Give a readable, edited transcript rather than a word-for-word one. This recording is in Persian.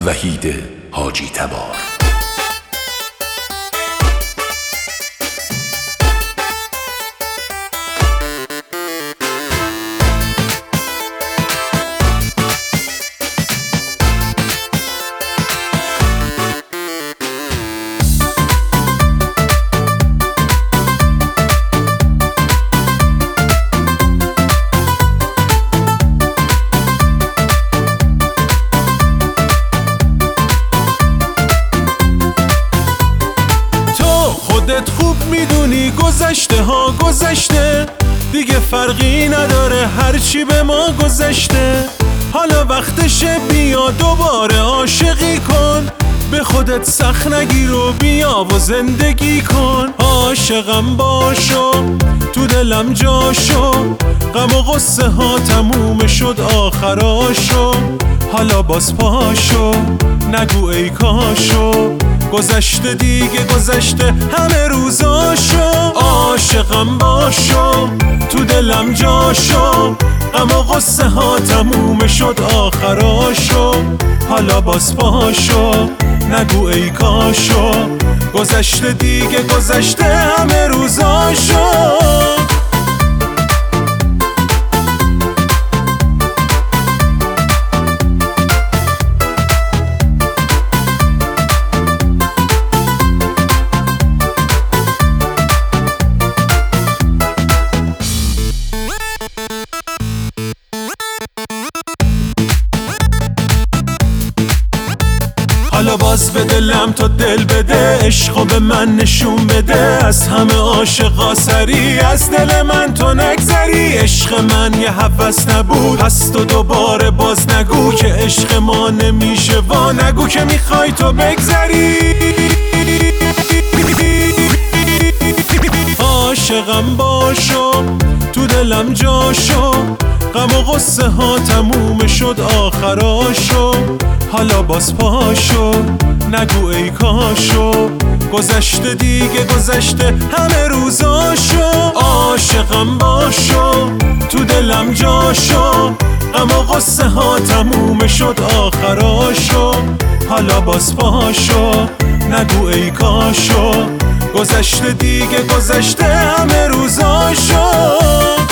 وحید حاجی تبار. خوب میدونی گذشته ها گذشته، دیگه فرقی نداره هرچی به ما گذشته. حالا وقتشه بیا دوباره عاشقی کن، به خودت سخت نگیر و بیا و زندگی کن. عاشقم باشو تو دلم جاشو، غم و غصه ها تموم شد آخراشو. حالا باز پاشو نگو ای کاشو، گذشته دیگه گذشته همه روزاشو. عاشقم باشو تو دلم جاشو، غم و غصه ها تموم شد آخراشو. حالا باز پاشو نگو ای کاشو، گذشته دیگه گذشته همه روزاشو. حالا باز به دلم تو دل بده، عشقو به من نشون بده. از همه عاشقا سری از دل من تو نگذری. عشق من یه هوس نبود، پس تو دوباره باز نگو که عشق ما نمیشه. وا نگو که میخوای تو بگذری. عاشقم باشو تو دلم جاشو، غم و غصه ها تموم شد آخراشو. حالا باز پاشو نگو ای کاشو، گذشته دیگه گذشته همه روزاشو. عاشقم باشو تو دلم جاشو، غم و غصه ها تموم شد آخراشو. حالا باز پاشو نگو ای کاشو، گذشته دیگه گذشته همه روزاشو.